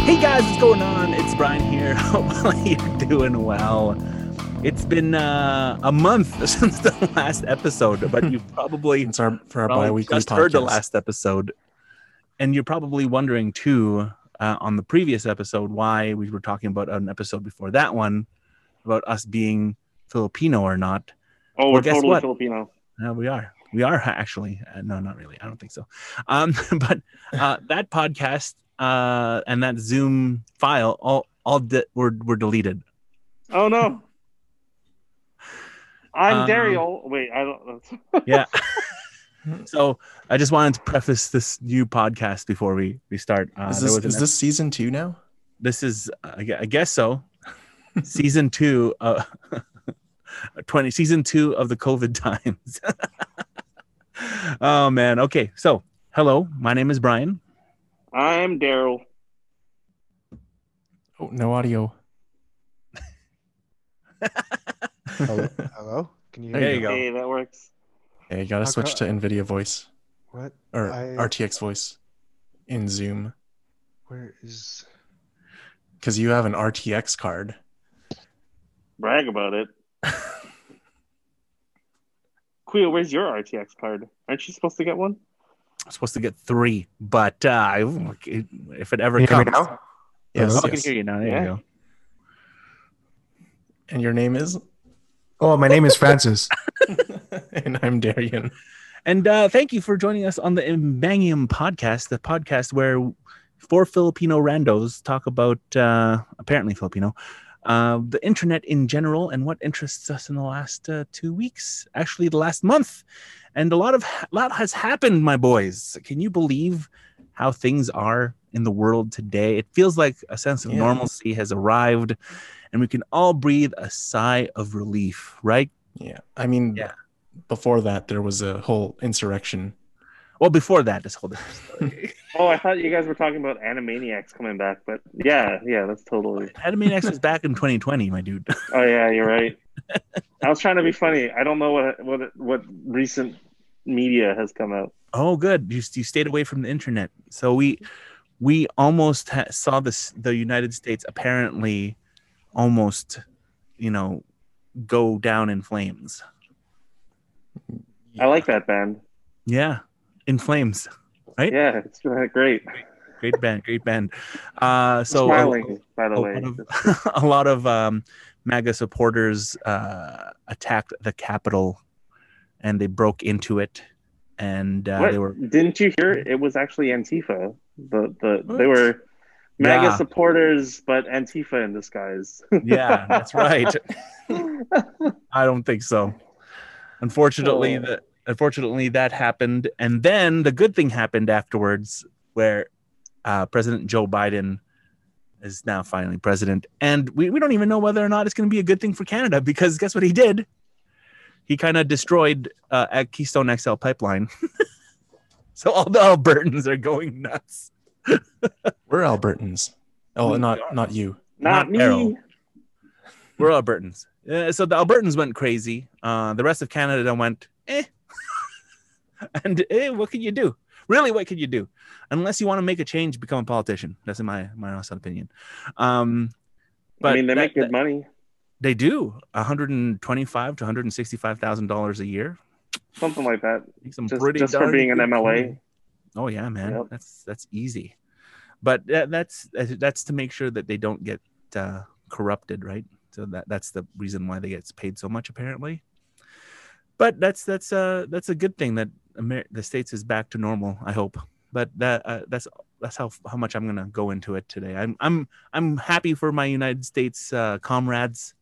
Hey guys, what's going on? It's Brian here. Hopefully you're doing well. It's been a month since the last episode, but you've probably for our bi-weekly just podcast. heard the last episode, and you're probably wondering too on the previous episode why we were talking about an episode before that one about us being Filipino or not. Oh, we're totally Filipino. No, we are. We are actually. No, not really. I don't think so. But that podcast and that Zoom file were deleted. Oh no. I'm Daryl. Wait, I don't. Yeah. So I just wanted to preface this new podcast before we start. Is this season 2 now? This is, I guess so. Season 2. Season 2 of the COVID times. Oh man. Okay. So hello, my name is Brian. I'm Daryl. Oh, no audio. Hello? Can you hear There me? you go. Hey, that works. Yeah, you gotta switch to NVIDIA voice What? or RTX voice in Zoom Where is... because you have an RTX card. Brag about it. Quio, where's your RTX card? Aren't you supposed to get one? I'm supposed to get 3, but if it ever Can you hear comes, me now? Yes, I can yes. hear you now. There Yeah. you go. And your name is? Oh, my name is Francis. And I'm Darian. And thank you for joining us on the Imbangium podcast, the podcast where 4 Filipino randos talk about, apparently Filipino, the internet in general and what interests us in the last 2 weeks, actually the last month. And a lot has happened, my boys. Can you believe how things are in the world today? It feels like a sense of normalcy has arrived and we can all breathe a sigh of relief, right? Yeah. I mean, before that, there was a whole insurrection. Well, before that, this whole different story. Oh, I thought you guys were talking about Animaniacs coming back, but yeah, that's totally. Animaniacs was back in 2020, my dude. Oh yeah, you're right. I was trying to be funny. I don't know what recent media has come out. Oh, good. You stayed away from the internet. So we almost saw the United States apparently almost, go down in flames. I like that band. Yeah, in flames, right? Yeah, it's great. Great band. So Smiling, by the way. A lot of MAGA supporters attacked the Capitol, and they broke into it, and they were. Didn't you hear? It was actually Antifa. They were MAGA supporters, but Antifa in disguise. Yeah, that's right. I don't think so. Unfortunately, that happened, and then the good thing happened afterwards, where President Joe Biden is now finally president, and we don't even know whether or not it's going to be a good thing for Canada, because guess what he did? He kind of destroyed a Keystone XL pipeline, so all the Albertans are going nuts. We're Albertans. Oh, not you. Not me. Errol. We're Albertans. So the Albertans went crazy. The rest of Canada went, And what can you do? Really, what can you do? Unless you want to make a change, become a politician. That's in my honest opinion. But I mean, they make good money. They do. $125,000 to $165,000 a year. Something like that. Just for being an MLA. Oh yeah, man. Yep. That's easy. But that's to make sure that they don't get corrupted, right? So that's the reason why they get paid so much, apparently. But that's a good thing that the States is back to normal, I hope. But that's how much I'm gonna go into it today. I'm happy for my United States comrades.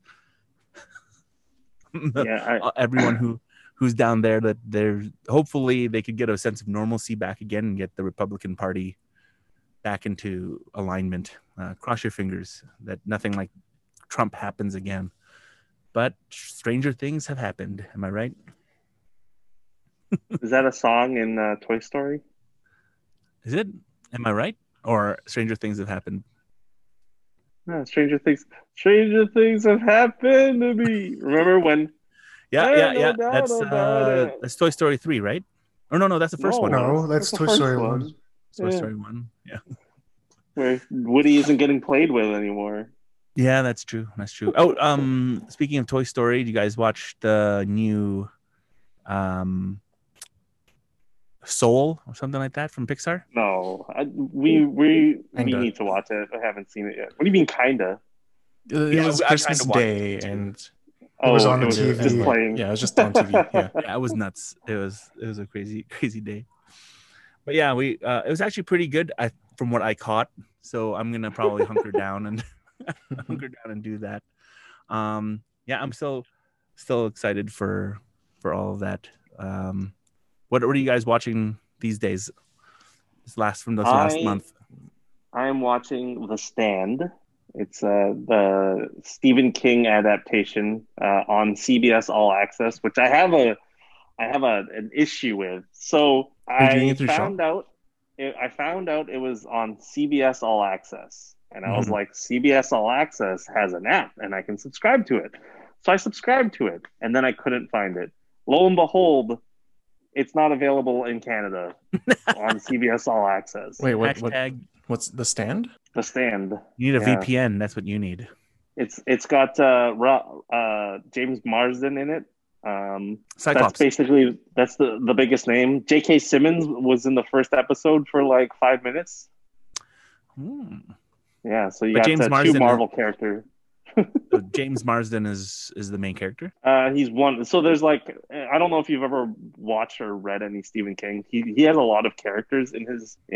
Everyone who's down there, that hopefully they could get a sense of normalcy back again and get the Republican Party back into alignment. Cross your fingers that nothing like Trump happens again. But stranger things have happened. Am I right? Is that a song in Toy Story? Is it? Am I right? Or stranger things have happened? No, stranger things have happened to me. Remember when? Yeah. That's Toy Story 3, right? Or no, that's the first one. No, that's Toy Story 1. Toy Story 1. Yeah. where Woody isn't getting played with anymore. Yeah, that's true. That's true. Oh, speaking of Toy Story, do you guys watch the new Soul or something like that from Pixar? No, we Kinda. need to watch it. I haven't seen it yet. What do you mean, kinda? It Yeah, was I Christmas kinda watched Day, it too. and It was on the just TV. playing. yeah, it was just on TV. Yeah. Yeah, it was nuts. It was a crazy day. But yeah, we it was actually pretty good from what I caught. So I'm gonna probably hunker down and do that. Yeah, I'm still excited for all of that. What are you guys watching these days? This last month. I am watching The Stand. It's the Stephen King adaptation on CBS All Access, which I have an issue with. So Are you doing I it through found out it was on CBS All Access, and I was Mhm. like, CBS All Access has an app, and I can subscribe to it. So I subscribed to it, and then I couldn't find it. Lo and behold, it's not available in Canada on CBS All Access. Wait, Hashtag, what's The Stand? The Stand. you need a Yeah. VPN. That's what you need. It's got James Marsden in it. Cyclops. That's the biggest name. J.K. Simmons was in the first episode for like 5 minutes. Hmm. Yeah, so you But got James two Marsden- Marvel characters. So James Marsden is the main character. He's one. So there's like, I don't know if you've ever watched or read any Stephen King. He has a lot of characters in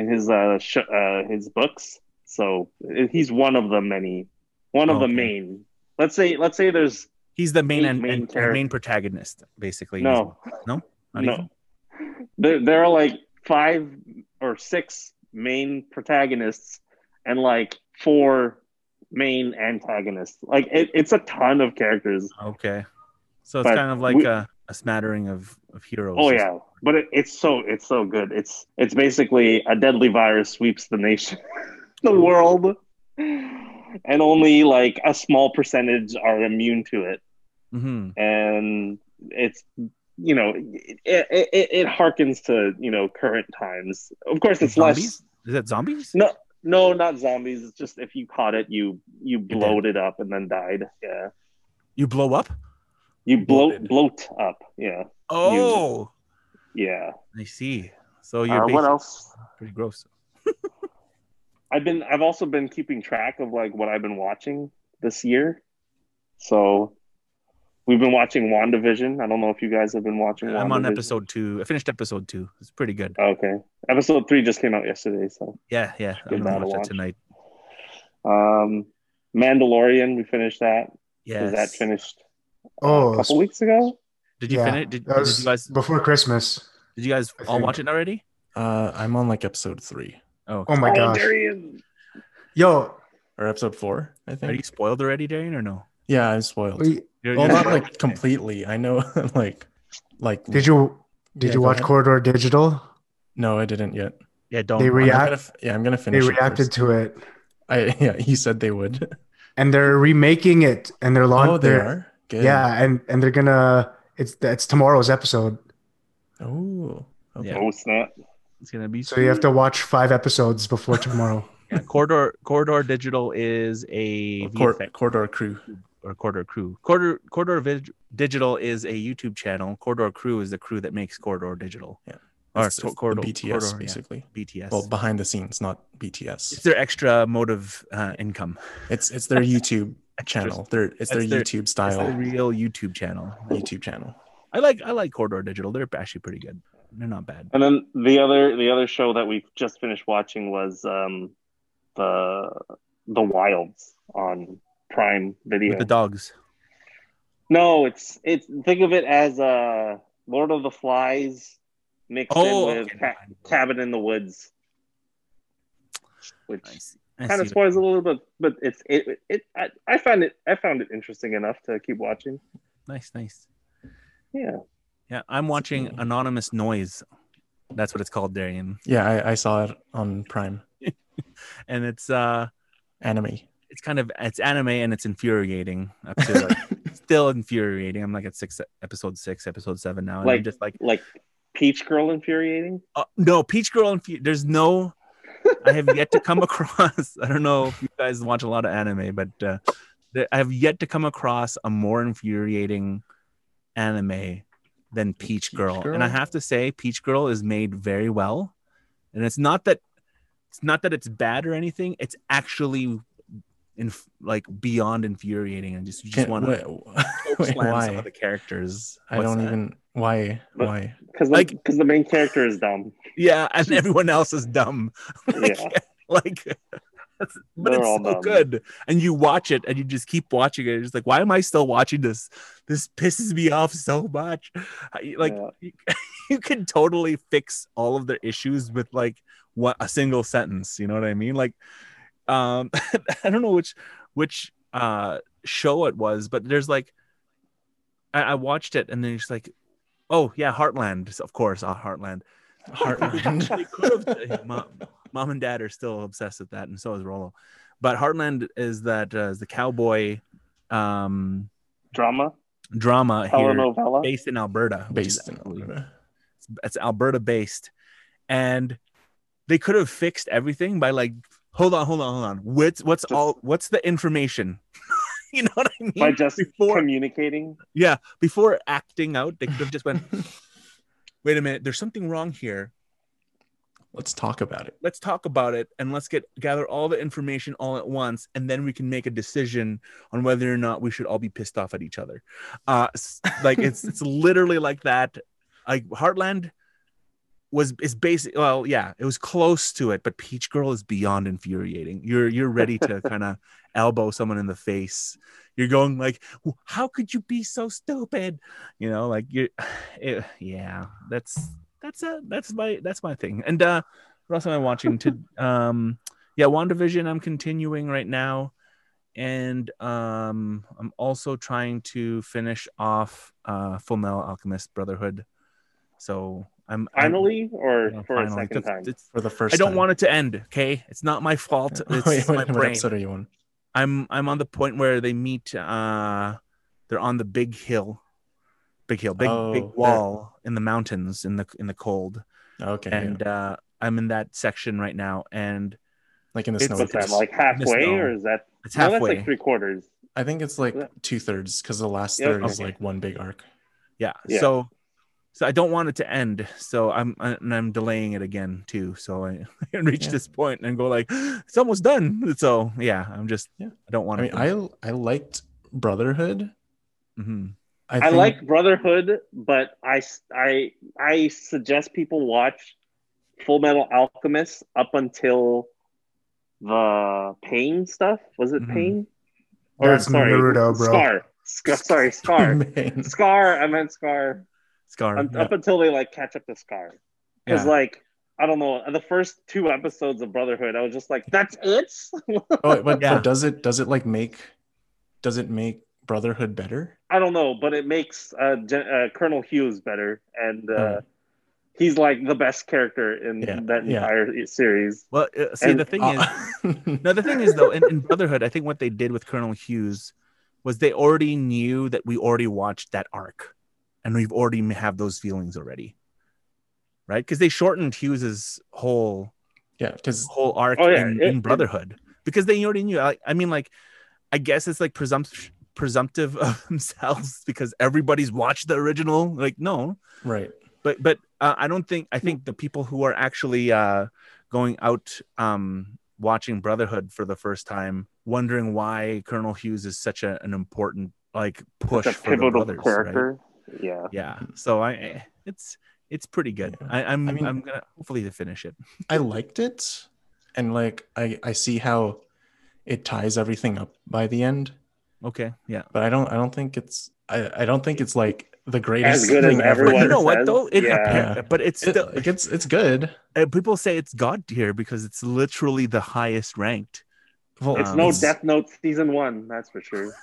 his books. So he's one of the many, one of the Okay. main. Let's say there's He's the main Eight and main main characters. protagonist, basically. no, No? Not no. even? There are like 5 or 6 main protagonists and like 4 main antagonists. Like it's a ton of characters. Okay. So it's But kind of like we- a smattering of heroes. Oh yeah, but it's so good. It's basically a deadly virus sweeps the nation, the world, and only like a small percentage are immune to it. Mm-hmm. And it's it harkens to current times. Of course, it's Zombies? less. Is that zombies? No, not zombies. It's just if you caught it, you blowed it up and then died. Yeah, You blow up? you Bloated. bloat up. Yeah, Oh, yeah. I see. So you're What basically else? pretty gross. I've also been keeping track of like what I've been watching this year. So we've been watching WandaVision. I don't know if you guys have been watching WandaVision. I'm on episode 2. I finished episode 2. It's pretty good. Okay. Episode 3 just came out yesterday, so Yeah. I'm Give gonna that a watch that watch. tonight. Mandalorian, we finished that. Yes. Was that finished Oh, a couple weeks ago? Did you yeah, finish? Did that was you guys before Christmas. I all think. watch it already? I'm on like episode 3 Oh, Oh my gosh. Darian. Yo, or episode 4, I are think. you spoiled already, Darian, or no? Yeah, I'm spoiled. we- You're Well, not spoiled? like completely. I know, like did you Yeah, you go watch ahead. Corridor Digital? No, I didn't yet. Yeah, don't. They I'm react. gonna They finish. reacted to it, Yeah, he said they would. and they're remaking it, and they're Oh, launching. they are. Good. Yeah, and they're gonna. It's tomorrow's episode, Oh. Okay. Yeah. Oh snap! It's gonna be. so you have to watch 5 episodes before tomorrow. Yeah, Corridor Digital is a VFX Corridor Crew. or Corridor Crew. Digital is a YouTube channel. Corridor Crew is the crew that makes Corridor Digital. Yeah. Or It's the Corridor BTS Corridor, yeah. basically. BTS. Well, behind the scenes, not BTS. it's their extra motive income. It's their YouTube channel. It's their That's their- YouTube It's style the real YouTube channel. YouTube channel. I like Corridor Digital. They're actually pretty good. They're not bad. And then the other show that we just finished watching was the Wilds on Prime Video. With the dogs. No, it's think of it as Lord of the Flies mixed in with okay. Cabin in the Woods, which I see kind of what- spoils a little bit, but I found it interesting enough to keep watching. Nice. Yeah, Yeah, I'm watching Anonymous Noise. That's what it's called, Darian. Yeah, I saw it on Prime. And it's Anime. it's anime and it's infuriating up to like still infuriating. I'm like at episode 6, episode 7 now. And I'm just like like Peach Girl infuriating. no, Peach Girl there's no I have yet to come across. I don't know if you guys watch a lot of anime, but I have yet to come across a more infuriating anime than Peach Girl. And I have to say, Peach Girl is made very well. And it's not that it's bad or anything. It's actually like beyond infuriating, and you just want to slam some of the characters. Why? Because the main character is dumb. Yeah, and everyone else is dumb. But it's so dumb. Good. And you watch it and you just keep watching it. It's just like, why am I still watching this? This pisses me off so much. You can totally fix all of the issues with like a single sentence. You know what I mean? Like, I don't know which show it was, but there's like, I watched it and then it's like, oh yeah, Heartland, of course, Heartland. They could have, mom and dad are still obsessed with that, and so is Rolo. But Heartland is the cowboy drama here, based in Alberta. It's Alberta based, and they could have fixed everything by like, hold on. What's the information? You know what I mean? By just communicating. Yeah, before acting out, they could have just went, wait a minute, there's something wrong here. Let's talk about it, and let's gather all the information all at once, and then we can make a decision on whether or not we should all be pissed off at each other. Like it's literally like that. Like Heartland is basic. Well, yeah, it was close to it, but Peach Girl is beyond infuriating. You're ready to kind of elbow someone in the face. You're going like, how could you be so stupid? You know, like yeah, that's my thing. And what else am I watching? WandaVision I'm continuing right now, and I'm also trying to finish off Full Metal Alchemist Brotherhood. So I'm finally for a second time. For the first I don't time. want it to end. Okay, it's not my fault. It's my brain. What episode are you on? I'm on the point where they meet. They're on the big wall in the mountains in the cold. Okay, and I'm in that section right now, and like in the snow. What's that, like halfway, or is that? It's halfway. No, that's like 3/4. I think it's like 2/3 because the last third is like one big arc. Yeah. So I don't want it to end, so I'm delaying it again too. So I can reach this point and go like, it's almost done. So yeah, I don't want. I liked Brotherhood. Mm-hmm. I like Brotherhood, but I suggest people watch Full Metal Alchemist up until the Pain stuff. Was it Pain? That's Naruto, bro. Scar. Scar. I meant Scar. Up until they like catch up to Scar, because like I don't know, the first 2 episodes of Brotherhood, I was just like, that's it. But does it make Brotherhood better? I don't know, but it makes Colonel Hughes better, and he's like the best character in that entire series. Well, the thing is though, in Brotherhood, I think what they did with Colonel Hughes was they already knew that we already watched that arc. And we've already have those feelings already, right? Because they shortened Hughes's whole arc in Brotherhood, because they already knew. I mean, like, I guess it's like presumptive of themselves because everybody's watched the original. Like, no, right? But I don't think. I think the people who are actually going out watching Brotherhood for the first time, wondering why Colonel Hughes is such an important like push for the brothers, character. Right? Yeah. So it's pretty good. I'm gonna hopefully to finish it. I liked it, and like I see how it ties everything up by the end. Okay, yeah. But I don't think it's like the greatest as good thing as ever. everyone You know what says. though? But it's still it's good. People say it's God tier because it's literally the highest ranked. Well, it's no Death Note season 1, that's for sure.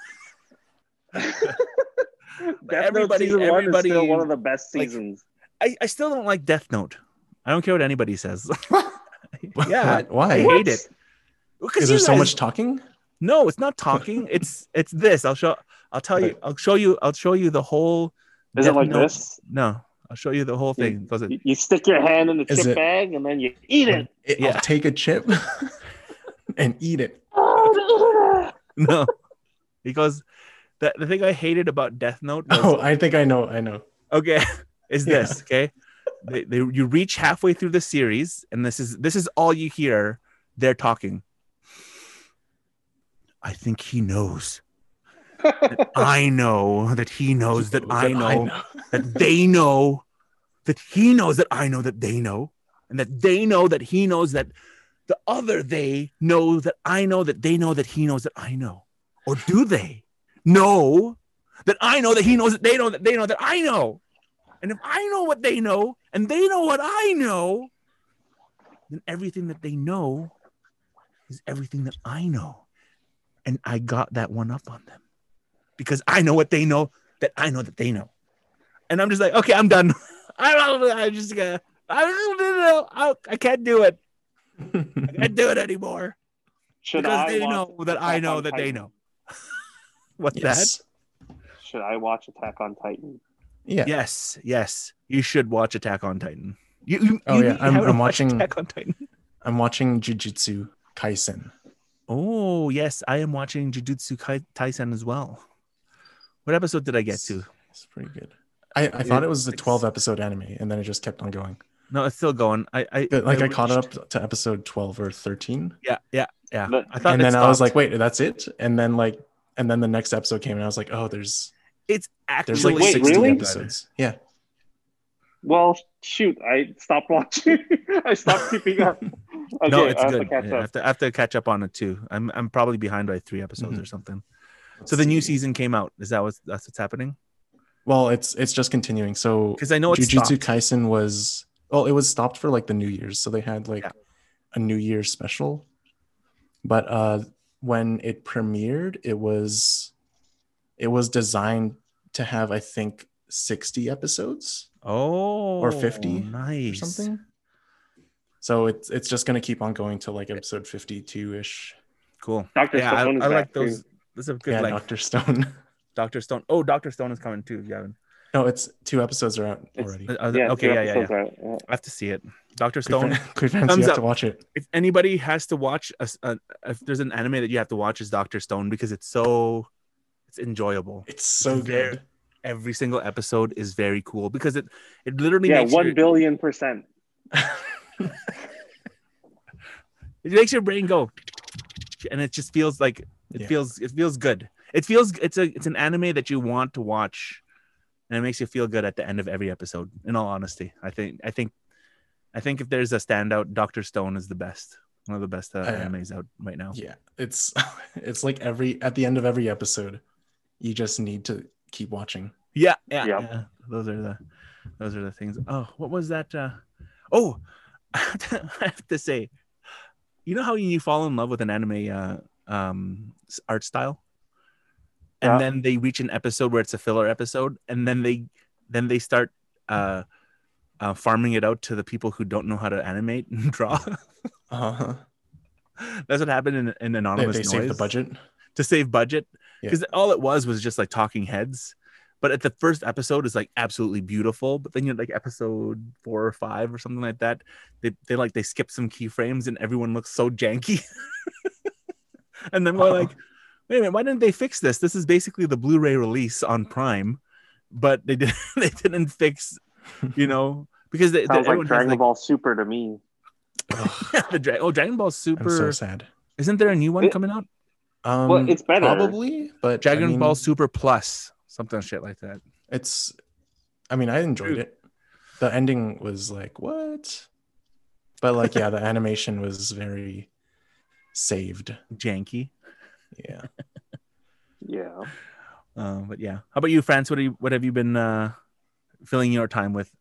Death Note season 1 is still one of the best seasons. I still don't like Death Note. I don't care what anybody says. Yeah, why? I hate it. Is there so much talking? No, it's not talking. It's this. I'll show you the whole. Is it like this? No, I'll show you the whole thing. You stick your hand in the chip bag and then you eat it. I'll take a chip and eat it. No, because the thing I hated about Death Note was, I think I know. Okay, is this okay? You reach halfway through the series, and this is all you hear. They're talking. I think he knows. That I know that he knows that I know that they know that he knows that I know that they know, and that they know that he knows that the other they know that I know that they know that he knows that I know. Or do they know that I know that he knows that they know that I know? And if I know what they know and they know what I know, then everything that they know is everything that I know. And I got that one up on them because I know what they know that I know that they know. And I'm just like, okay, I'm done. I can't do it. I can't do it anymore. Because they know that I know that they know. What's that? Should I watch Attack on Titan? Yeah. Yes. You should watch Attack on Titan. I'm watching Attack on Titan. I'm watching Jujutsu Kaisen. Oh, yes. I am watching Jujutsu Kaisen as well. What episode did I get to? It's pretty good. I thought it was the 12 episode anime, and then it just kept on going. No, it's still going. I caught up to episode 12 or 13. Yeah. I thought, and then I was like, wait, that's it? And then the next episode came, and I was like, oh, there's actually like 60 really? episodes. Yeah. Well, shoot, I stopped watching. I stopped keeping up. Okay, no, it's good. I have to catch up on it too. I'm probably behind by 3 episodes or something. So the new season came out. Is that's what's happening? Well, it's just continuing. So because I know Jujutsu Kaisen was it was stopped for like the New Year's, so they had a New Year's special. But when it premiered, it was designed to have, I think, 60 episodes. Or 50 nice. Or something. So it's just gonna keep on going till like episode 52-ish. Cool. Dr. Stone I like those. This is a good Dr. Stone. Dr. Stone. Oh, Dr. Stone is coming too, Gavin. No, it's 2 episodes are out already. Okay, yeah. I have to see it. Dr. Stone. Quick fans, you have to watch it. If anybody has to watch, if there's an anime that you have to watch, is Dr. Stone, because it's enjoyable. It's so good. Every single episode is very cool because it literally makes 1 billion%. It makes your brain go, and it just feels like it feels good. It's an anime that you want to watch, and it makes you feel good at the end of every episode. In all honesty, I think if there's a standout, Dr. Stone is the best. One of the best animes out right now. Yeah, it's like at the end of every episode, you just need to keep watching. Yeah. Those are the things. Oh, what was that? I have to say, you know how you fall in love with an anime art style, and then they reach an episode where it's a filler episode, and then they start farming it out to the people who don't know how to animate and draw. That's what happened in Anonymous Noise. They saved the budget to save budget, because all it was just like talking heads. But at the first episode is like absolutely beautiful, but then you're like episode 4 or 5 or something like that. They skip some keyframes and everyone looks so janky. And then we're like, wait a minute, why didn't they fix this? This is basically the Blu-ray release on Prime, but they didn't fix, because sounds like Dragon Ball Super to me. Dragon Ball Super. I'm so sad. Isn't there a new one coming out? Well, it's better. Probably, but Dragon Ball Super Plus. Something shit like that. I enjoyed it. The ending was like, what? But the animation was very saved. Janky. Yeah. Yeah. But yeah. How about you, France? What have you been filling your time with?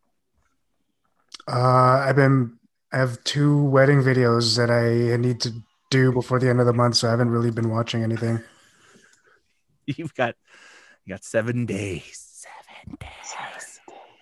I have 2 wedding videos that I need to do before the end of the month, so I haven't really been watching anything. You got 7 days. 7 days.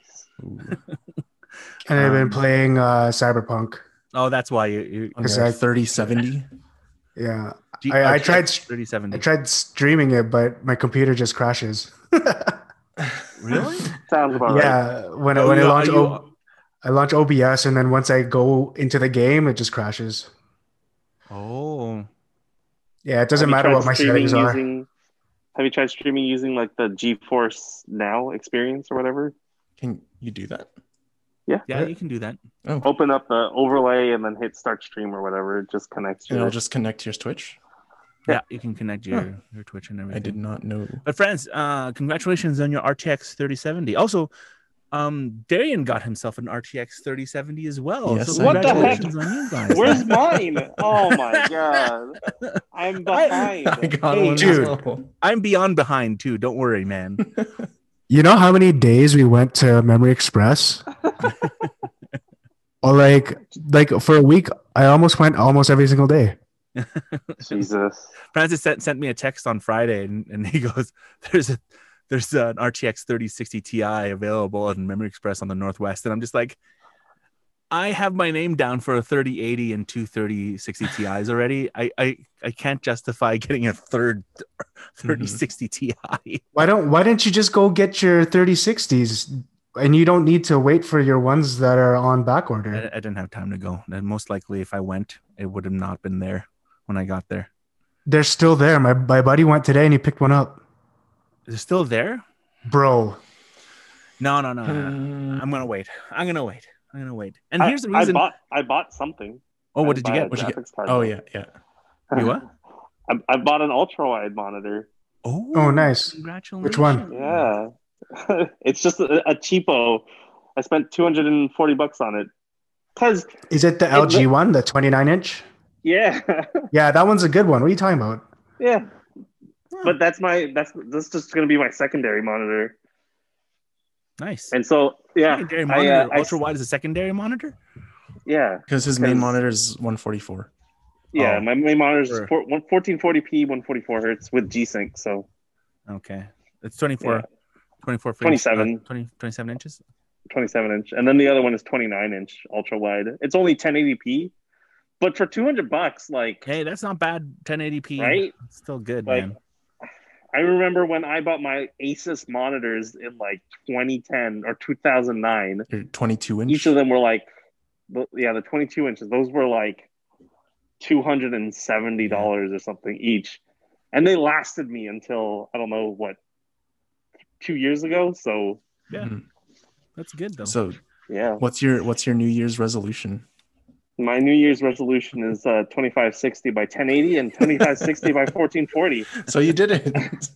And I've been playing Cyberpunk. Oh, that's why you 3070. Yeah. I tried 3070. I tried streaming it, but my computer just crashes. Really? Sounds about right. Yeah, when Oh, I you- launch are you- I launch OBS, and then once I go into the game, it just crashes. Oh, Yeah, it doesn't Have you matter tried what my streaming settings are. using? Have you tried streaming using like the GeForce Now experience or whatever? Can you do that? yeah, What? you can do that. Oh, Open up the overlay and then hit start stream or whatever. It just connects and your. I'll just connect to your Twitch. Yeah, you can connect your Twitch and everything. I did not know. But friends, congratulations on your RTX 3070. Also, Darian got himself an RTX 3070 as well. Yes, so What the heck? congratulations on you guys. Where's mine? Oh my god, I'm behind. I got Hey, one dude. as well. I'm beyond behind too. Don't worry, man. You know how many days we went to Memory Express? Or like for a week, I almost went almost every single day. Jesus. Francis sent me a text on Friday, and he goes, "There's an RTX 3060 Ti available at Memory Express on the Northwest," and I'm just like, I have my name down for a 3080 and two 3060 Ti's already. I can't justify getting a third 3060 Ti. Why didn't you just go get your 3060s, and you don't need to wait for your ones that are on back order? I didn't have time to go, and most likely, if I went, it would have not been there when I got there. They're still there. My buddy went today and he picked one up. Is it still there? Bro, No. I'm gonna wait. And here's the reason. I bought something. Oh, what I did you bought get? a What'd you get? graphics card. Oh yeah. You what? I bought an ultra wide monitor. Oh, nice. Congratulations. Which one? Yeah, it's just a cheapo. I spent $240 on it. Cause Is it the LG one, the 29-inch? yeah, Yeah, that one's a good one. What are you talking about? yeah. But that's just gonna be my secondary monitor. Nice. And so yeah, Secondary monitor. I Ultra wide is a secondary monitor. yeah, Because his main monitor is 144. yeah. Oh, My main monitor is sure. 1440p, 144 hertz with G-Sync. So Okay. It's 24. Yeah. 24 frames, 27. 27 inches. 27-inch, and then the other one is 29-inch ultra wide. It's only 1080p, but for $200, like Hey, that's not bad. 1080p. Right? It's still good, Like, man. I remember when I bought my Asus monitors in like 2010 or 2009. Your 22 inch. Each of them were like, the 22 inches. Those were like $270 or something each, and they lasted me until I don't know what 2 years ago. So Yeah. Mhm. That's good though. So yeah, what's your New Year's resolution? my New Year's resolution is 2560 by 1080 and 2560 by 1440. So you did it.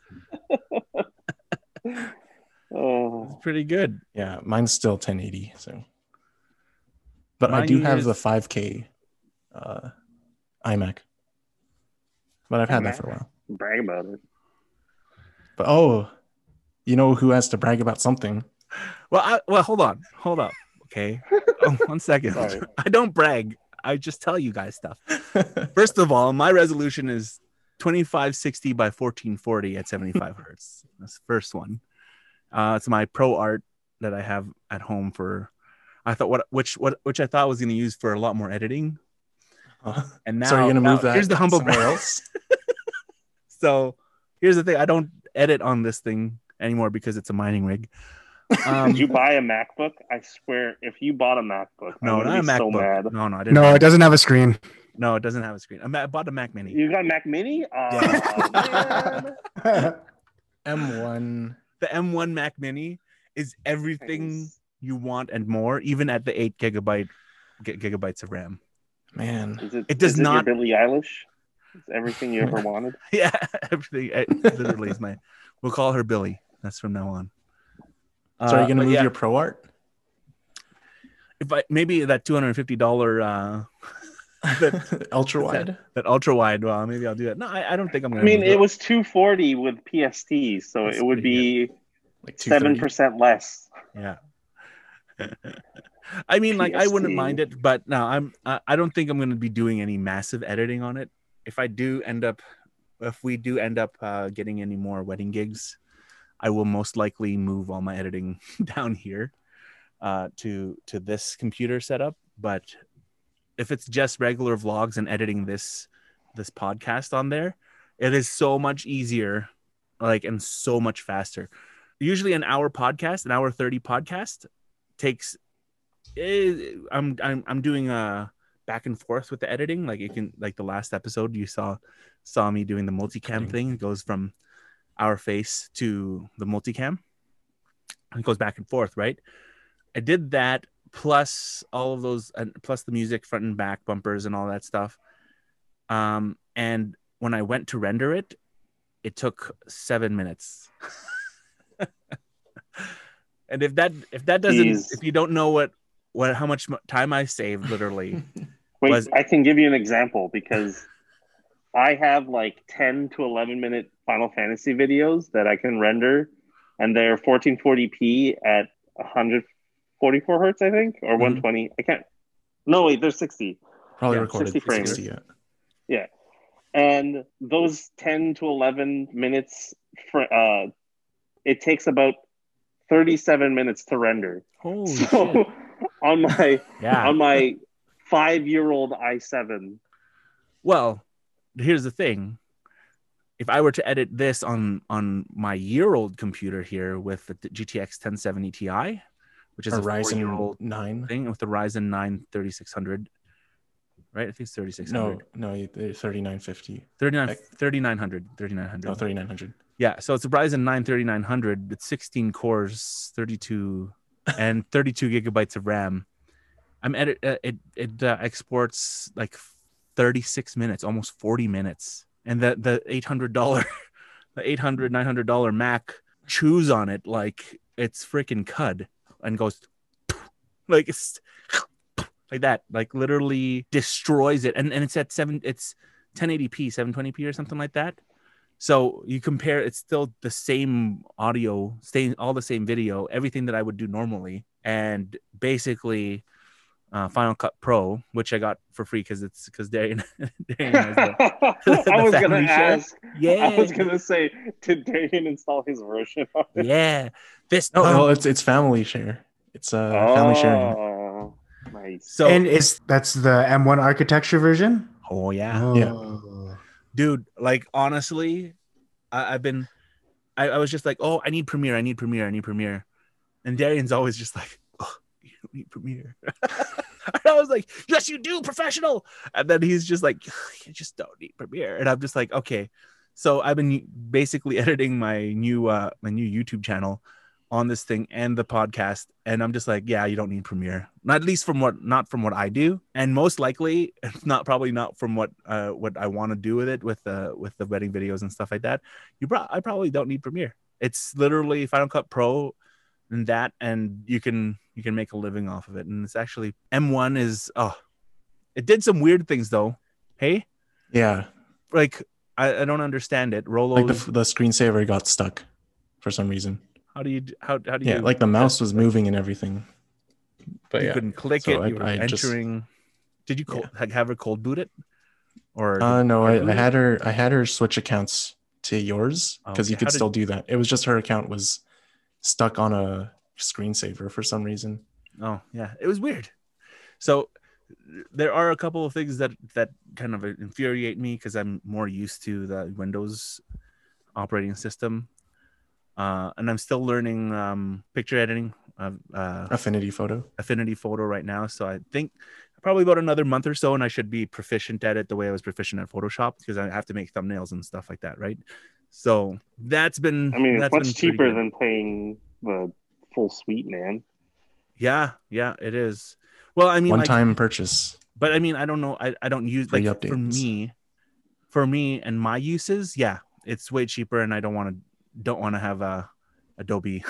Oh, Pretty good. Yeah, mine's still 1080. So, but My I do New have Year's- the 5K iMac, but I've had that iMac? for a while. brag about it. But you know who has to brag about something? Well, hold on. Hold up. Okay. 1 second. Sorry. I don't brag. I just tell you guys stuff. First of all, my resolution is 2560 by 1440 at 75 hertz. That's the first one. It's my Pro Art that I have at home for. I thought which I thought I was going to use for a lot more editing. And now, so you're gonna move that? Here's the humble somewhere brag. else. So here's the thing: I don't edit on this thing anymore because it's a mining rig. Did you buy a MacBook? I swear, if you bought a MacBook, No, I not a would be so MacBook. mad. No, I didn't. No, it doesn't have a screen. No, it doesn't have a screen. I bought a Mac Mini. You got a Mac Mini? Oh, man. M1. The M1 Mac Mini is everything Nice. you want and more, even at the 8 gigabytes of RAM. Man, It does is your not- Billie Eilish. It's everything you ever wanted. Yeah, everything. Literally is my. We'll call her Billy. That's from now on. so are you gonna but move yeah, your Pro Art? If maybe that $250 Ultra wide? that ultra wide. Well, maybe I'll do that. No, I don't think I'm I gonna. mean, move it was 240 with PST, so That's it would pretty be Like 230? 7% less. Yeah. I mean, like I wouldn't PST. mind it, but no, I don't think I'm going to be doing any massive editing on it. If we do end up getting any more wedding gigs, I will most likely move all my editing down here to this computer setup. But if it's just regular vlogs and editing this podcast on there, it is so much easier, like, and so much faster. usually an hour 30 podcast takes. I'm doing a back and forth with the editing. Like you can, like the last episode you saw me doing the multicam thing. It goes from our face to the multicam. It goes back and forth, right? I did that plus all of those, plus the music, front and back bumpers and all that stuff. And when I went to render it, it took 7 minutes. And if that doesn't, if you don't know how much time I saved, literally. Wait, I can give you an example because I have like 10 to 11 minute Final Fantasy videos that I can render, and they're 1440p at 144 hertz, I think, or 120. I can't. No, wait, they're 60. Probably recorded 60 frames. 60, yeah. And those 10 to 11 minutes, it takes about 37 minutes to render. Holy shit. on my 5-year-old i7. Well, here's the thing. If I were to edit this on my year-old computer here with the GTX 1070 Ti, which is a Ryzen 9 thing with the Ryzen 9 3600, right? I think it's 3600. No, 3950. 3900. No, 3900. Yeah, so it's a Ryzen 9 3900 with 16 cores, 32 and 32 gigabytes of RAM. It exports like 36 minutes, almost 40 minutes. And the $800 $900 Mac chews on it like it's freaking cud and goes like it's like that, like literally destroys it. And it's at 1080p, 720p or something like that. So you compare, it's still the same audio, all the same video, everything that I would do normally. And basically Final Cut Pro, which I got for free because Darian has the I was gonna ask. Yeah, I was gonna say, did Darian install his version of it? Yeah, it's family share. It's family sharing. Nice. So, and that's the M1 architecture version? Oh yeah. Yeah. Dude, like honestly, I was just like, oh, I need Premiere. And Darian's always just like, oh, you don't need Premiere. And I was like, yes, you do, professional. And then he's just like, you just don't need Premiere. And I'm just like, okay. So I've been basically editing my new YouTube channel on this thing and the podcast, and I'm just like, yeah, you don't need Premiere, not at least not from what I do, and most likely probably not from what I want to do with it, with the wedding videos and stuff like that. I probably don't need Premiere. It's literally Final Cut Pro and you can make a living off of it. And it's actually M1 is it did some weird things though. Hey, yeah, like I don't understand it. Rolo, like the screensaver got stuck for some reason. How do you like the mouse was moving and everything, but you couldn't click it. You were entering. Did you have her cold boot it? Or no, I had her switch accounts to yours because you could still do that. It was just her account was stuck on a screensaver for some reason. Oh yeah, it was weird. So there are a couple of things that kind of infuriate me because I'm more used to the Windows operating system. And I'm still learning picture editing, Affinity Photo right now. So I think probably about another month or so, and I should be proficient at it the way I was proficient at Photoshop, because I have to make thumbnails and stuff like that, right? So that's been. I mean, it's much cheaper than paying the full suite, man. Yeah, it is. Well, I mean, one-time purchase. But I mean, I don't know. I don't use like updates. For me and my uses. Yeah, it's way cheaper, and I don't want to have a Adobe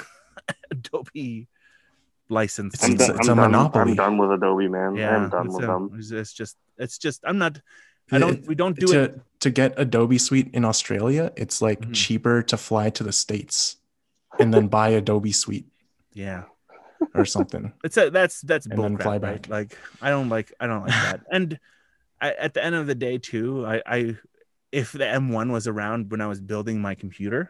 license. It's a monopoly. I'm done with Adobe, man. Yeah, I'm done with them. It's just I'm not. We don't do it to get Adobe Suite in Australia. It's like cheaper to fly to the States and then buy Adobe Suite. Yeah. Or something. That's and then fly back. Right? Like I don't like that. And at the end of the day too, I if the M1 was around when I was building my computer,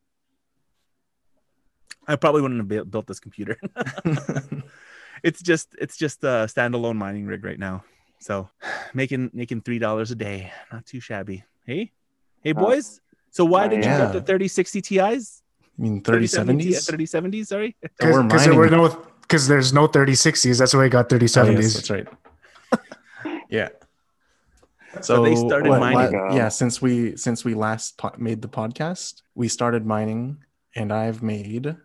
I probably wouldn't have built this computer. It's just a standalone mining rig right now. So making $3 a day, not too shabby. Hey boys. So why did you get the 3060 Ti's? mean 3070s? 3070s, sorry. Because there's no 3060s. That's why I got 3070s. Oh, yes, that's right. Yeah. So they started mining. Since we last made the podcast, we started mining, and I've made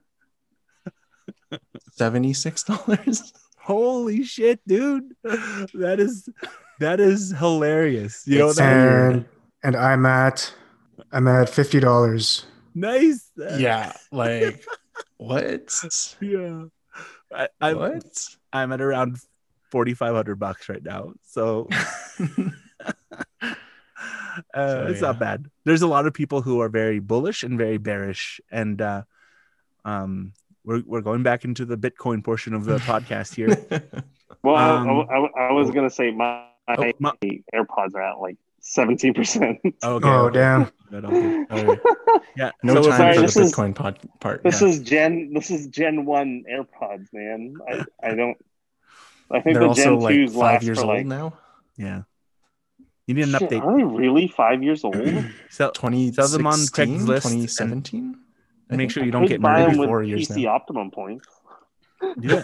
$76. Holy shit, dude! That is hilarious. You know that? And I'm at $50. Nice. Yeah, like what? Yeah. What? I'm at around $4,500 right now, so it's not bad. There's a lot of people who are very bullish and very bearish, and we're going back into the Bitcoin portion of the podcast here. Well, I was gonna say my AirPods are at like 17%. Oh, damn. Yeah. No time for the Bitcoin part. This is Gen 1 AirPods, man. I think they're the also Gen 2s like 5 last years for old like now. Yeah. You need an update. Are they really 5 years old? Sell them on Craigslist. 2017. Make sure you don't get buy them married. with 4 years PC now. Optimum points. Yeah.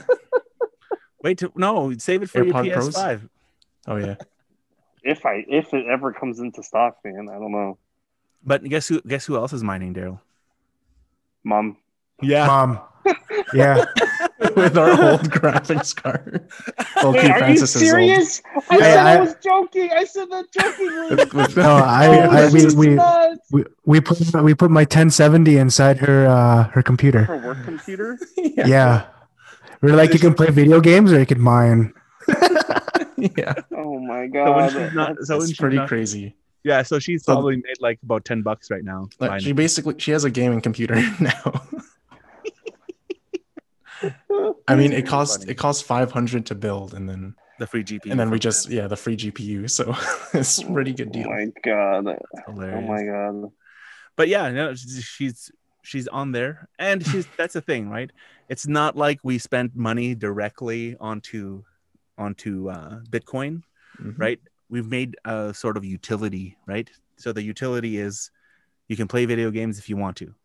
Save it for AirPod your PS5. Pros? Oh yeah. If it ever comes into stock, man, I don't know. But guess who else is mining, Daryl? Mom. Yeah. Mom. Yeah. With our old graphics card. Wait, are you serious? I was joking. I said that jokingly. No, we put my 1070 inside her computer. Her work computer? Yeah. We're like, you can play video games or you can mine. Yeah. Oh my god. It's pretty crazy. Yeah, so she's probably made like about $10 right now. Like she has a gaming computer now. I mean, it costs $500 to build, and then the free GPU, and then the free GPU. So it's a pretty good deal. Oh my god! Hilarious. Oh my god! But yeah, no, she's on there, and that's the thing, right? It's not like we spent money directly onto Bitcoin, right? We've made a sort of utility, right? So the utility is you can play video games if you want to.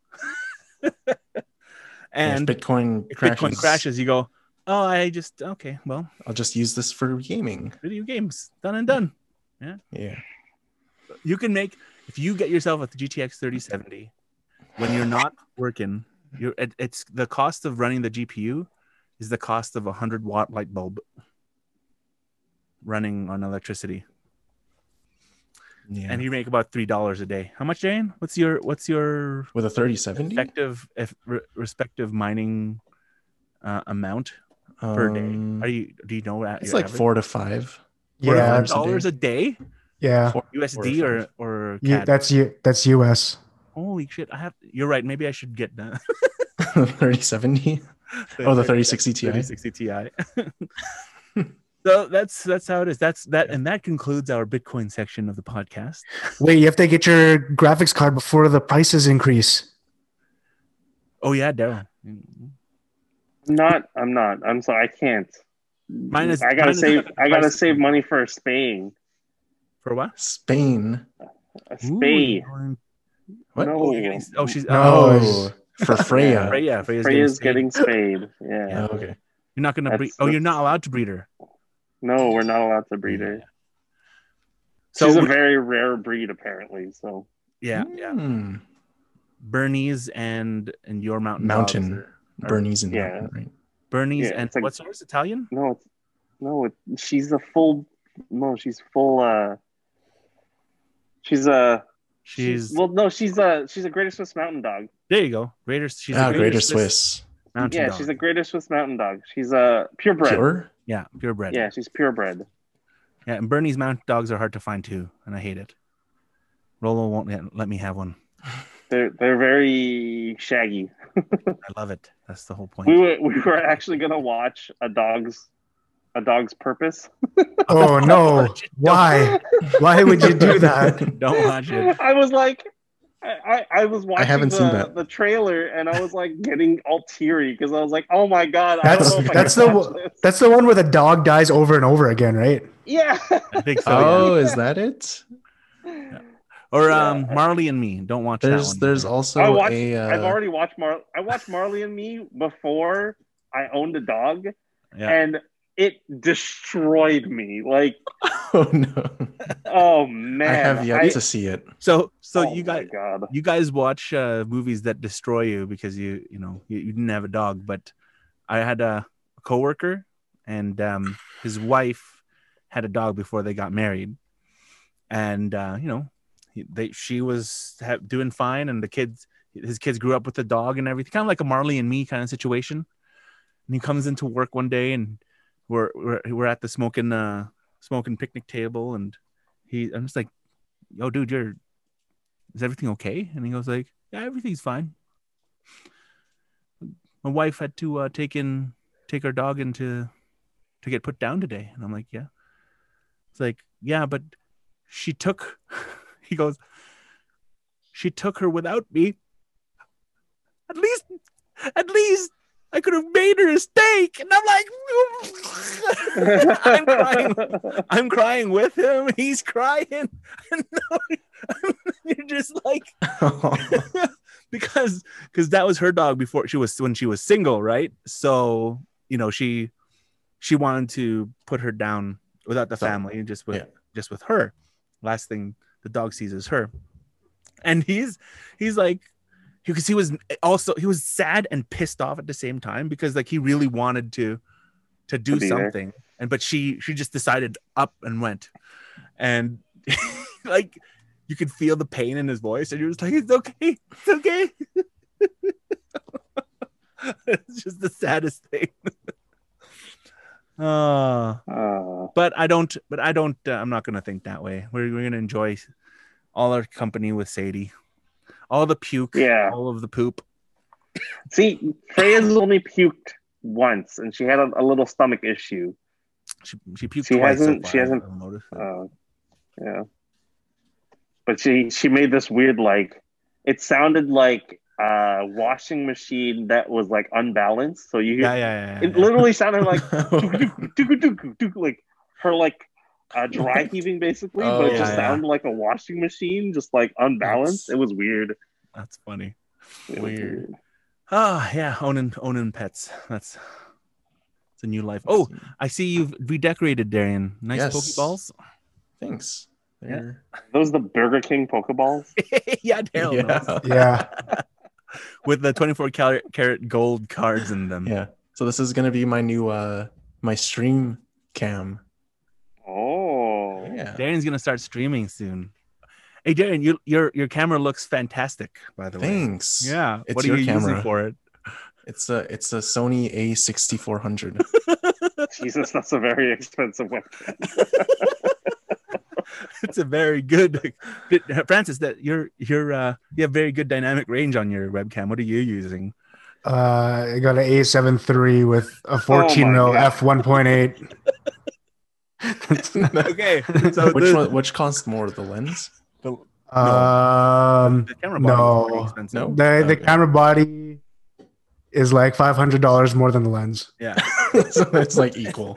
And if Bitcoin crashes, you go, oh, I'll just use this for gaming. Video games, done and done. Yeah. Yeah. You can if you get yourself a GTX 3070, when you're not working, it's the cost of running the GPU is the cost of a 100-watt light bulb running on electricity. Yeah. And you make about $3 a day. How much, Jane? What's your with a 3070 respective mining amount per day? Do you know that? It's like 4 to 5. Yeah, $4 a day. Yeah, USD or CAD? Yeah, that's US. Holy shit! You're right. Maybe I should get that. 3070. Oh, the 3060 Ti. 3060 Ti. So that's how it is. And that concludes our Bitcoin section of the podcast. Wait, you have to get your graphics card before the prices increase. Oh yeah, Daryl. I'm not. I'm sorry. I can't. I gotta save money for Spain. For what? Spain. Spain. What? No. She's for Freya. Freya's getting spayed. Yeah. Oh, okay. You're not gonna breed. You're not allowed to breed her. No, we're not allowed to breed her. So she's a very rare breed, apparently. So yeah. Bernese and your mountain. Bernese and mountain, right? Bernese and what's hers? Italian? No, she's a full. No, she's full. She's a Greater Swiss Mountain Dog. There you go, She's a Greater Swiss Mountain Dog. She's a Greater Swiss Mountain Dog. She's a purebred. Pure? Yeah, purebred. Yeah, she's purebred. Yeah, and Bernese Mountain Dogs are hard to find too, and I hate it. Rollo won't let me have one. They're very shaggy. I love it. That's the whole point. We were actually gonna watch A Dog's Purpose. Oh no! Why? Why would you do that? Don't watch it. I was like, I was watching I haven't seen the trailer, and I was like getting all teary because I was like, oh my god! That's the one where the dog dies over and over again, right? Yeah. I think so. Oh, is that it? Yeah. Or Yeah. Marley and Me. Don't watch that one. There's also I've already watched I watched Marley and Me before I owned a dog, and it destroyed me. Like, oh no, oh man, I have yet to see it. So oh you my guys God. you guys watch movies that destroy you because you didn't have a dog. But I had a coworker, and his wife had a dog before they got married, and she was doing fine, and his kids grew up with the dog and everything, kind of like a Marley and Me kind of situation. And he comes into work one day, and we're at the smoking picnic table, and I'm just like, yo, dude, is everything okay? And he goes like, yeah, everything's fine. My wife had to take our dog in to get put down today. And I'm like, yeah. It's like, yeah, but he goes, she took her without me. At least I could have made her a steak. And I'm like, I'm crying with him. He's crying. And you're just like, because that was her dog before when she was single, right? So, she wanted to put her down without the family and just with her. Last thing the dog sees is her. And he's like, because he was sad and pissed off at the same time, because like he really wanted to do something, but she just decided up and went, and like you could feel the pain in his voice, and he was like, it's okay. It's just the saddest thing. But I don't. I'm not gonna think that way. We're gonna enjoy all our company with Sadie. All the puke, all of the poop. See, Freya's only puked once, and she had a little stomach issue. She puked twice. She hasn't. Yeah, but she made this weird, like, it sounded like a washing machine that was like unbalanced. So you it literally sounded like like her like dry heaving basically, but it just sounded like a washing machine, just like unbalanced. It was weird. That's funny. Weird. Yeah, owning pets. It's a new life. Oh, I see you've redecorated, Darian. Nice Pokeballs. Thanks. Those the Burger King Pokeballs? Yeah, Daryl knows. Yeah. With the 24 karat gold cards in them. Yeah. So this is gonna be my new my stream cam. Oh. Yeah. Darian's gonna start streaming soon. Hey, Darian, your camera looks fantastic, by the way. Thanks. Yeah. It's what are you using for it? It's a Sony A6400. Jesus, that's a very expensive webcam. It's a very good, Francis. That you have very good dynamic range on your webcam. What are you using? I got an A7 III with a 14 mil f1.8. Okay, so which costs more, the lens? The camera body is no. The camera body is like $500 more than the lens. Yeah, so it's like equal.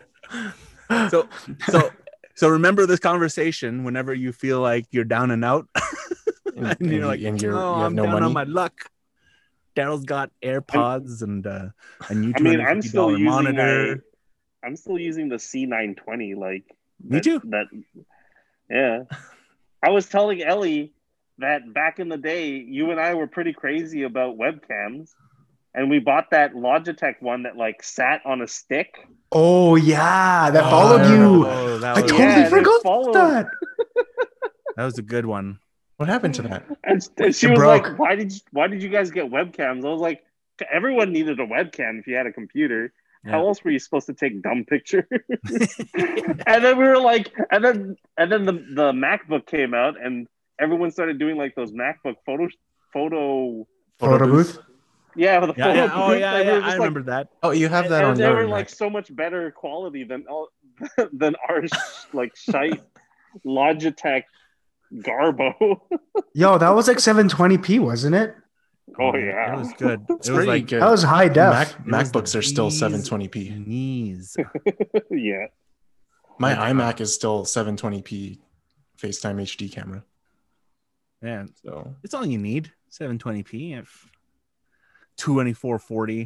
So remember this conversation whenever you feel like you're down and out, and you're like, you have I'm no down money on my luck. Daryl's got AirPods and a new $250 monitor. I'm still using the C920. Like me too. Yeah. I was telling Ellie that back in the day, you and I were pretty crazy about webcams, and we bought that Logitech one that like sat on a stick. Oh yeah, that followed you. I totally forgot that. That was a good one. What happened to that? And she was like, "Why did you guys get webcams?" I was like, "Everyone needed a webcam if you had a computer. Yeah. How else were you supposed to take dumb pictures?" And then we were like, and then the MacBook came out, and everyone started doing like those MacBook photo booth. Yeah, the photo booth. Oh yeah, I remember that. Oh, you have that on they your were like so much better quality than our like shite Logitech Garbo. Yo, that was like 720p, wasn't it? Oh yeah, it was good. It's pretty like good. That was high def. MacBooks are still 720p. Knees. Yeah. My iMac is still 720p FaceTime HD camera. Yeah, So it's all you need. 720p if 2440.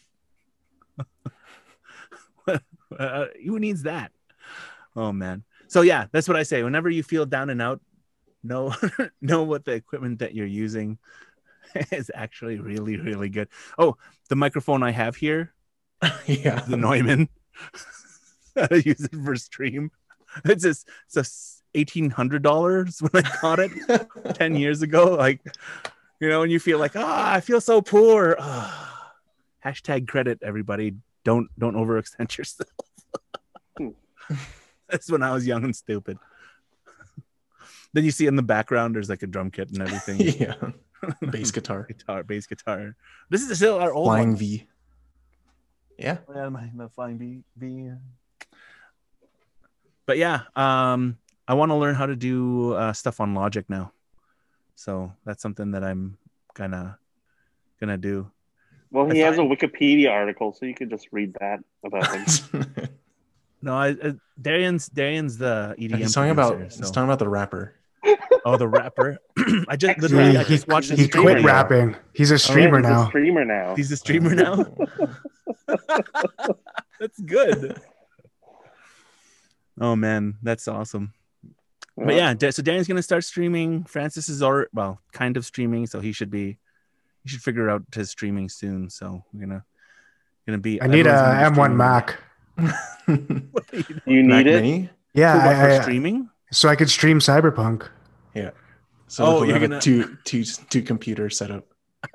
Who needs that? Oh man. So yeah, that's what I say. Whenever you feel down and out, know what the equipment that you're using is actually really, really good. Oh, the microphone I have here, yeah, the Neumann. I use it for stream. It's $1,800 when I got it 10 years ago. Like, when you feel like, I feel so poor. Hashtag credit, everybody. Don't overextend yourself. That's when I was young and stupid. Then you see in the background, there's like a drum kit and everything. Yeah. Bass guitar. Bass guitar. This is still our old Flying one. V. Yeah. Yeah, my Flying V. But yeah, I want to learn how to do stuff on Logic now. So that's something that I'm gonna do. Well, he has a Wikipedia article, so you could just read that about him. No, Darian's the EDM. He's talking about the rapper. Oh, the rapper. I just watched. He quit rapping. He's a streamer now. He's a streamer now. That's good. Oh man, that's awesome. But yeah, so Darian's gonna start streaming. Francis is already kind of streaming, so he should figure out his streaming soon. So we're gonna be. I need a M1 Mac. You need it? Mini? Yeah, for streaming, so I could stream Cyberpunk. Yeah. So you're have gonna a two computer setup.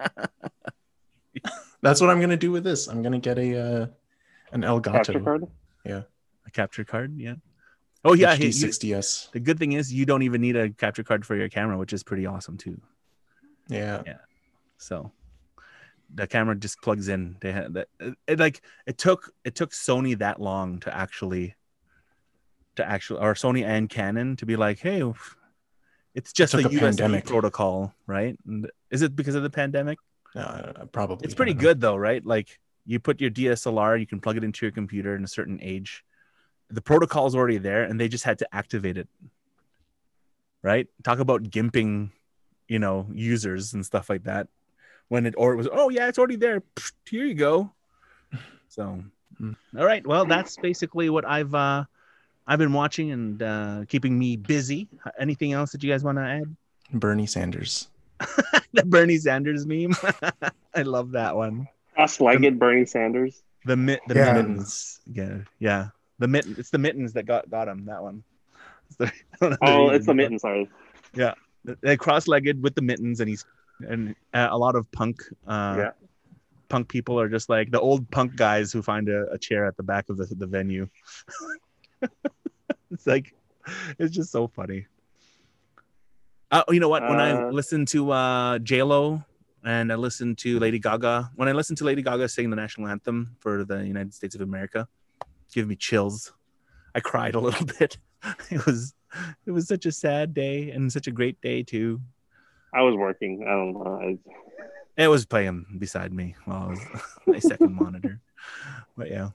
That's what I'm gonna do with this. I'm gonna get an Elgato capture card. Yeah, a capture card. Yeah. Oh yeah, HD60s. The good thing is you don't even need a capture card for your camera, which is pretty awesome too. Yeah. So the camera just plugs in. They had that. It took Sony that long to actually, or Sony and Canon to be like, hey, it's just a USB pandemic protocol, right? And is it because of the pandemic? Probably. It's pretty good though, right? Like you put your DSLR, you can plug it into your computer in a certain age. The protocol is already there, and they just had to activate it. Right? Talk about gimping, users and stuff like that. It was, it's already there. Pfft, here you go. So, all right. Well, that's basically what I've been watching and keeping me busy. Anything else that you guys want to add? Bernie Sanders. The Bernie Sanders meme. I love that one. Cross-legged Bernie Sanders. The mittens. Yeah. It's the mittens that got him. That one. It's the mittens. Sorry. Yeah, they cross-legged with the mittens, and a lot of punk people are just like the old punk guys who find a chair at the back of the venue. It's just so funny. You know what? When I listen to J-Lo and I listen to Lady Gaga, when I listen to Lady Gaga sing the national anthem for the United States of America, give me chills. I cried a little bit. It was such a sad day and such a great day too. I was working. I don't know. It was playing beside me while I was my second monitor. But yeah.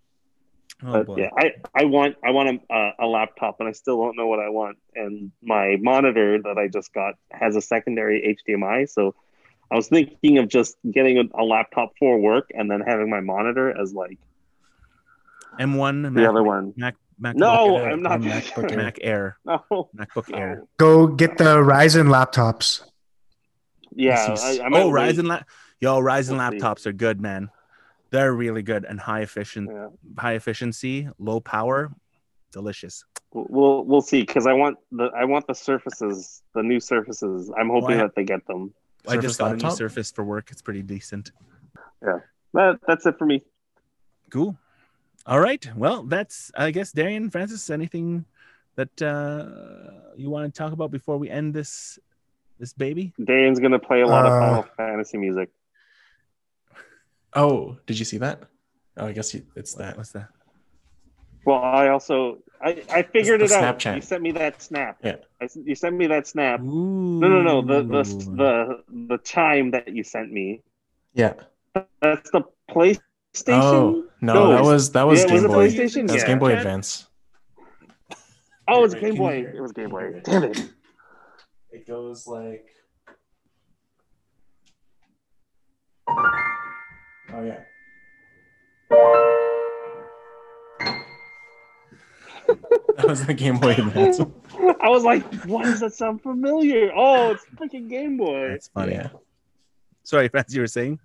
I want a laptop, and I still don't know what I want. And my monitor that I just got has a secondary HDMI, so I was thinking of just getting a laptop for work and then having my monitor as like M1. The other one. Mac no, I'm not. Mac Air. No. MacBook Air. Go get the Ryzen laptops. Yeah. Ryzen laptops are good, man. They're really good and high efficiency, low power, delicious. We'll see, because I want the Surfaces, the new Surfaces. I'm hoping that they get them. I just got a new Surface for work. It's pretty decent. Yeah, that's it for me. Cool. All right. Well, that's, I guess, Darian, Francis, anything that you want to talk about before we end this baby? Darian's going to play a lot of Final Fantasy music. Oh, did you see that? Oh, I guess it's that. What's that? Well, I figured it out. Snapchat. You sent me that snap. Yeah. You sent me that snap. Ooh. No. The chime that you sent me. Yeah. That's the PlayStation. Oh no, that was Game Boy. PlayStation? That was Game Boy Advance. Oh, it's Game Boy. It was Game Boy. Damn it. It goes like. Oh yeah. That was the Game Boy Advance. I was like, why does that sound familiar? Oh, it's freaking Game Boy. That's funny. Yeah. Sorry, Francis, you were saying?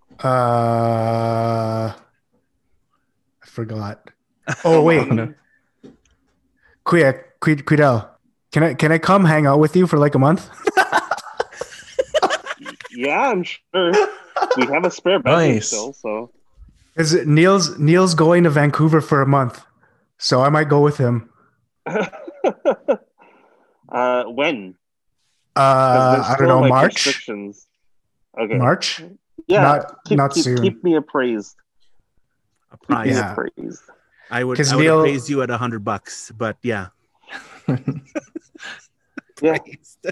I forgot. Oh wait, Quidel, can I come hang out with you for like a month? Yeah, I'm sure. We have a spare bedroom Nice. still, so. Is it Neil's going to Vancouver for a month, so I might go with him. When? I don't know, March. Restrictions. Okay. March. Yeah. Not soon. Keep me appraised. A prize. Keep me Yeah. appraised. I would Neil- appraise you at $100, but yeah. Yeah. Praised.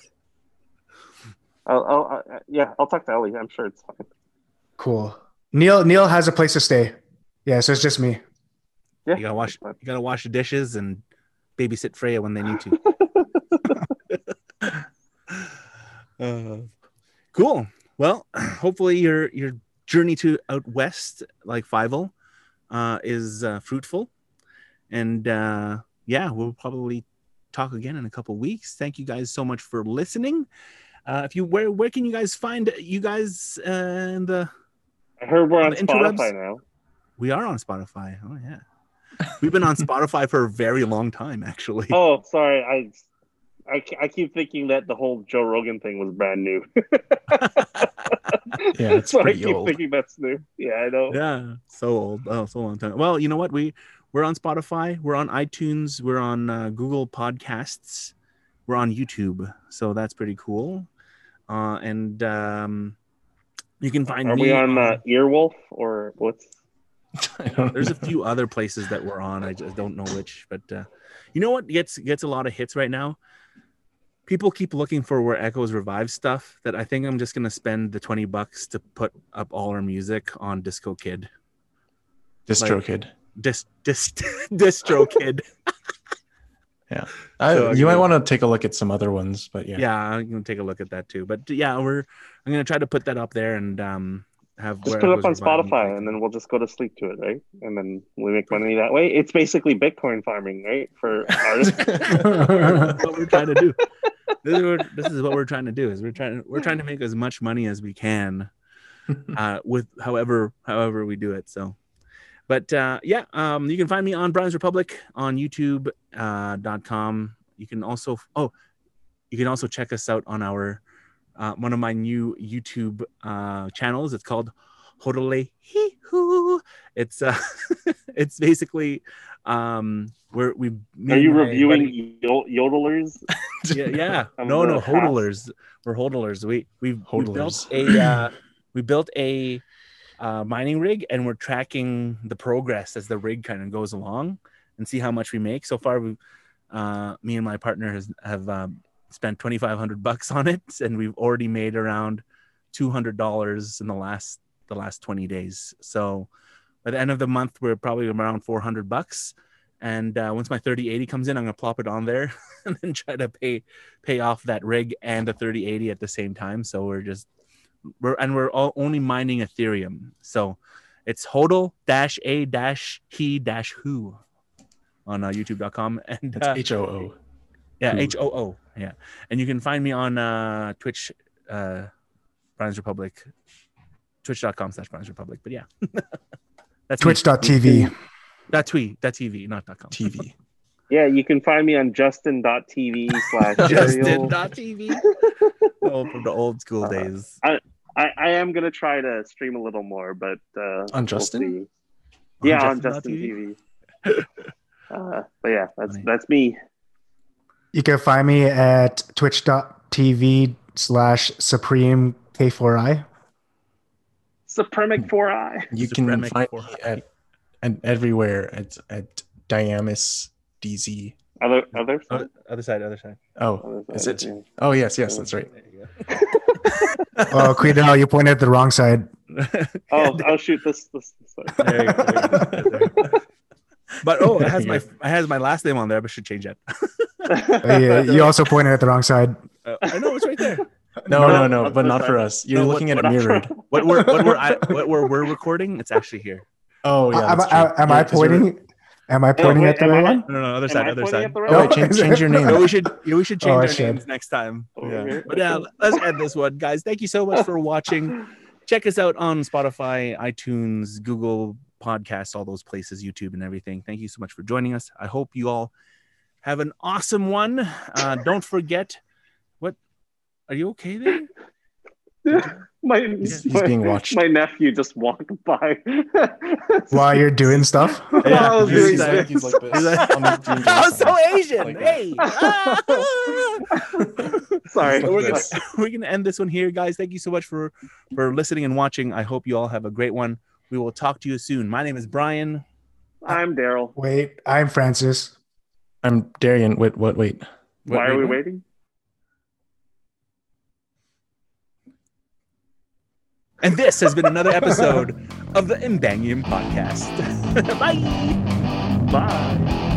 I'll talk to Ellie. I'm sure it's fine. Cool. Neil has a place to stay. Yeah, so it's just me. Yeah. You gotta wash the dishes and babysit Freya when they need to. Cool. Well, hopefully your journey to out west, like Fievel, is fruitful, and we'll probably talk again in a couple weeks. Thank you guys so much for listening. Where can you guys find you guys in the? I heard we're on the interwebs? Spotify now. We are on Spotify. Oh yeah, we've been on Spotify for a very long time, actually. Oh, sorry. I keep thinking that the whole Joe Rogan thing was brand new. Yeah, it's so pretty I keep old. thinking that's new. Yeah, I know. Yeah, so old. Oh, so long time. Well, you know what? We're on Spotify. We're on iTunes. We're on Google Podcasts. We're on YouTube. So that's pretty cool. And you can find Are me. we on Earwolf or what's? There's a few other places that we're on. I just don't know which. But you know what gets a lot of hits right now? People keep looking for where Echoes Revive stuff. That I think I'm just gonna spend the $20 to put up all our music on DistroKid. DistroKid. DistroKid. Yeah. So, you might want to take a look at some other ones, but yeah. Yeah, I'm gonna take a look at that too. But yeah, I'm gonna try to put that up there and have Just put it up on Spotify, and then we'll just go to sleep to it, right? And then we make money that way. It's basically Bitcoin farming, right? For artists. That's what we're trying to do. This is what we're trying to do. Is we're trying to make as much money as we can, with however we do it. So, but you can find me on Brian's Republic on YouTube.com. You can also check us out on our one of my new YouTube channels. It's called Hodole Hee-Hoo. It's it's basically where we. Are you reviewing yodelers? Yeah. No, hodlers. We're hodlers. We built a mining rig, and we're tracking the progress as the rig kind of goes along, and see how much we make. So far, me and my partner have spent $2,500 on it, and we've already made around $200 in the last 20 days. So by the end of the month, we're probably around $400. And once my 3080 comes in, I'm gonna plop it on there and then try to pay off that rig and the 3080 at the same time. So we're all only mining Ethereum. So it's hodl-a-he-who on youtube.com, and it's HOO. Yeah, HOO. Yeah. And you can find me on Twitch, Brian's Republic, twitch.com/Brian's Republic. But yeah. That's Twitch.tv. .tv, not .com. TV. Yeah, you can find me on justin.tv / Justin.tv. From the old school days. I am going to try to stream a little more, but on Justin? We'll see. On Justin TV. But yeah, that's me. You can find me at twitch.tv/Supreme K4i. Supremic 4i. You can find me at everywhere. It's at Diamis DZ. Other side? Other side. Oh, Other is side, it? yeah. Oh, yes, that's right. There you Oh, Quidel, you pointed at the wrong side. Oh, shoot, this. There you go. But it has my last name on there, but should change that. Yeah, you also pointed at the wrong side. I know it's right there. No, but not for us. You're looking at it mirrored. What we're recording, it's actually here. Oh yeah. Am I pointing? Am I pointing at the right one? No, other side. Oh, change your name. We should change our names next time. Yeah. But yeah, let's end this one, guys. Thank you so much for watching. Check us out on Spotify, iTunes, Google Podcasts, all those places, YouTube, and everything. Thank you so much for joining us. I hope you all have an awesome one. Don't forget. What? Are you okay there? He's being watched. My nephew just walked by while you're doing stuff. Yeah, he's like this. I'm so Asian. Hey. Sorry. We're gonna end this one here, guys. Thank you so much for listening and watching. I hope you all have a great one. We will talk to you soon. My name is Brian. I'm Daryl. Wait, I'm Francis. I'm Darian. Wait. Why are we waiting? And this has been another episode of the Imbangium Podcast. Bye. Bye.